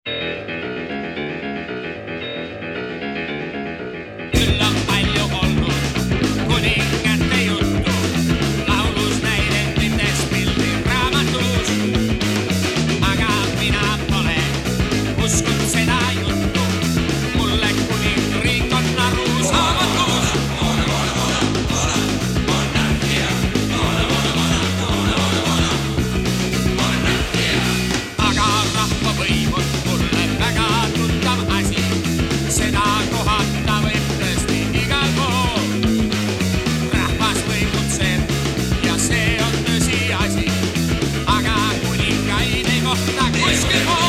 Küll on palju olnud kuningate juttu, laulus näidetites pildirraamatus. Aga mina pole uskunud seda juttu, mulle kuningriik on arusaamatus. Aga rahvavõim on mulle väga tuntav asi, seda kohata võib tõesti igal pool. Rahvas võimutseb ja see on tõsiasi, aga kuningaid ei kohta kuskil pool.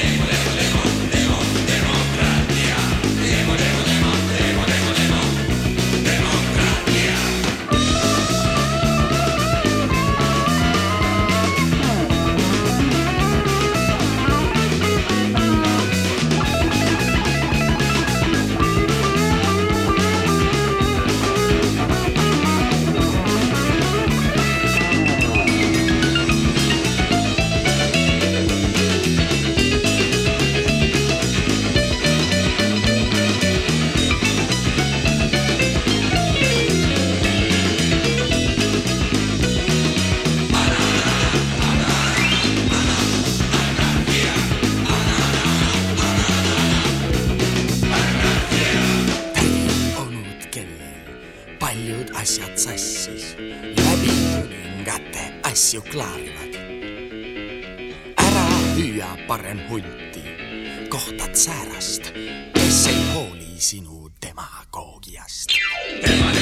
Paljud asjad sassis, läbi kuningate asju klaarivad. Ära hüüa parem hunti, kohtad säärast, kes ei hooli sinu demagoogiast.